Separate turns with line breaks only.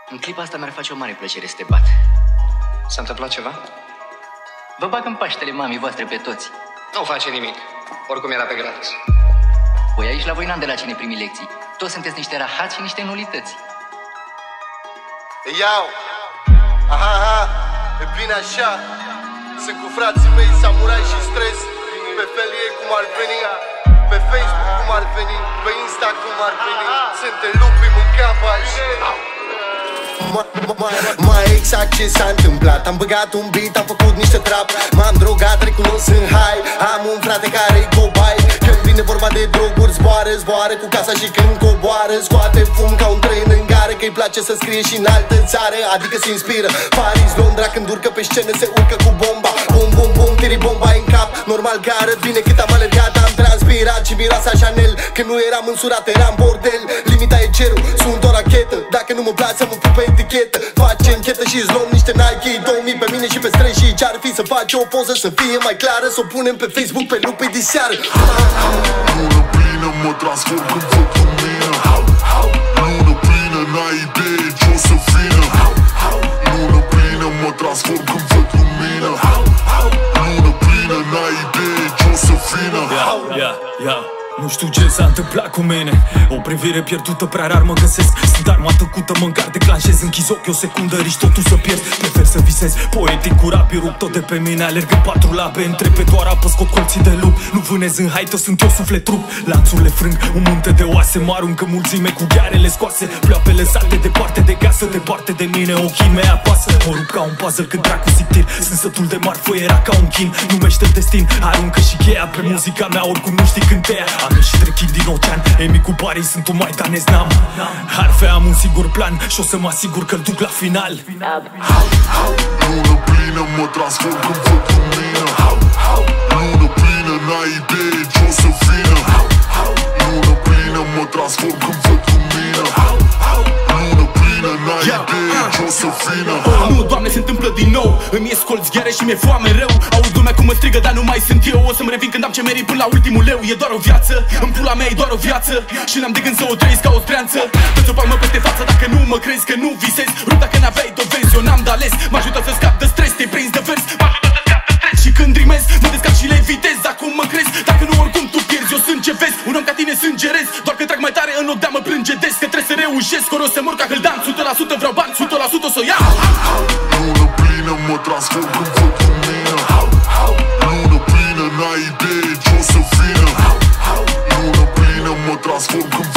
În clipa asta mi-ar face o mare plăcere să te bat.
S-a întâmplat ceva?
Vă bag în Paștele mamii voastre pe toți.
Nu face nimic. Oricum era pe gratis.
Voi aici la voi n-am de la cine primi lecții. Toți sunteți niște rahați și niște nulități.
Iau! Aha, e bine așa. Sunt cu frații mei, samurai și stres. Pe felie cum ar veni, pe Facebook cum ar veni, pe Insta cum ar veni. Suntem lupi, mâncam pași. Mai exact ce s-a întâmplat. Am băgat un beat, am făcut niște trap. M-am drogat, recunosc în hai. Am un frate care-i cobai. Când vine vorba de droguri, zboară cu casa și când coboară scoate fum ca un tren în gare. Că-i place să scrie și în altă țară, adică se inspiră. Paris, Londra, când urcă pe scenă se urcă cu bomba. Bum, bum, bum, tiri bomba în cap. Normal că arăt bine cât am alergat. Am transpirat și miroasa Chanel. Când nu eram însurat, eram bordel. Limita e cerul, sunt o rachetă. Dacă nu mă place să mă pun pe etichetă. Face închetă și-ți luăm niște Nike 2000 pe mine și pe străzi. Și ce-ar fi să faci o poză să fie mai clară, să o punem pe Facebook pe lupi de seară.
Lună plină, mă transform când văd lumină. Lună plină, n-ai idee ce-o să vină. Lună plină, mă transform când văd lumină. Lună plină, n-ai idee ce-o să vină.
Nu știu ce s-a întâmplat cu mine. O privire pierdută, prea rar mă găsesc. Sunt arma tăcută, mă încar, declanșez. Închizi ochii o secundă, riști totul să pierzi. Prefer să visez, poetic cu rap, rup tot de pe mine. Alerg în patru labe, între pe doar apă, scot colții de lup. Nu vânez în haită, sunt eu suflet trup. Lanțurile frâng, un munte de oase. Mă aruncă mulțime cu ghearele scoase. Pleoapele sate, departe de casă, departe de mine. Ochii mei apasă, mă rup ca un puzzle când dracu sictir. Sunt sătul de marfă, era ca un chin. Numește destin, aruncă și cheia pe muzica mea, oricum nu știi când te ia. Am ieșit trechit din ocean, Emi cu Paris, sunt un maitanez, n-am harfe, am un sigur plan și o să mă asigur că-l duc la final.
Lună plină, mă transform când văd lumină. Lună plină, n-ai idee ce-o să vină. Lună plină, mă transform când văd lumină. Lună plină, n-ai idee ce-o să vină.
Nu, Doamne, se întâmplă din nou. Îmi ies colț gheare și mi-e foame rău. Aud lumea cum mă strigă, dar nu mai sunt eu. O să-mi revin când am ce merit până la ultimul leu. E doar o viață, în pula mea e doar o viață. Și n-am de gând să o trăiesc ca o streanță. Dă-ți o palmă peste față dacă nu mă crezi, că nu visezi. Rup dacă n-aveai dovezi, eu n-am de ales. Mă ajută să scap de stres, te-ai prins de vers. Mă ajută să scap de stres. Și când rimez, mă descarc și le evitez. Acum mă crezi, dacă nu oricum tu pierzi. Eu sunt ce vezi, un om ca tine sângerez. Doar că trag mai tare în loc de a mă plânge des. Că trebuie să reușesc, ori o să mor ca hâldan. 100% vreau bani, 100% o să o iau.
Lună plină, mă transform când văd lumină. Lună plină, n-ai idee ce-o să vină. Lună plină, mă transform când